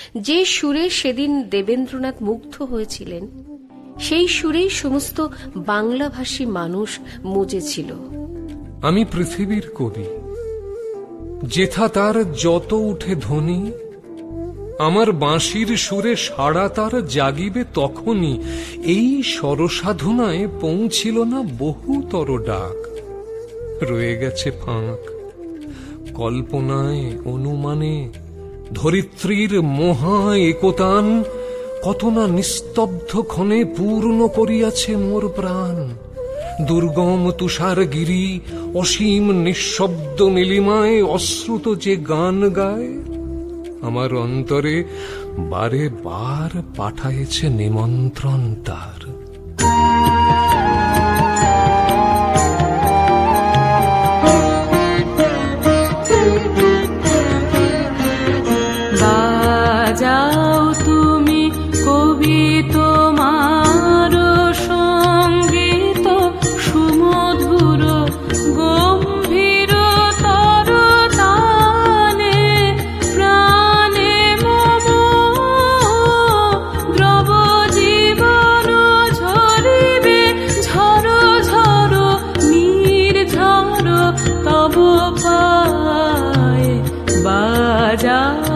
যে সুরে সেদিন দেবেন্দ্রনাথ মুগ্ধ হয়েছিলেন, সেই সুরেই সমস্ত বাংলাভাষী মানুষ মজেছিল। আমি পৃথিবীর কবি, যেথা তার যত উঠে ধ্বনি, আমার বাঁশির সুরে সাড়া তার জাগিবে তখনই। এই স্বরসাধনায় পৌঁছিল না বহুতর ডাক, রয়ে গেছে ফাঁক কল্পনায় অনুমানে। ধরিত্রীর মহা একতান কত না নিস্তব্ধ ক্ষণে পূর্ণ করিয়াছে মোর প্রাণ। দুর্গম তুষারগিরি অসীম নিঃশব্দ নীলিমায় অশ্রুত যে গান গায়, আমার অন্তরে বারে বার পাঠায়েছে নিমন্ত্রণ তার। বাজাও তুমি কবি তোমার সঙ্গীত সুমধুর গম্ভীর তর তানে, প্রাণে মম দ্রব জীবন ঝরিবে ঝর ঝর নির্ঝর তব পায়ে। বাজাও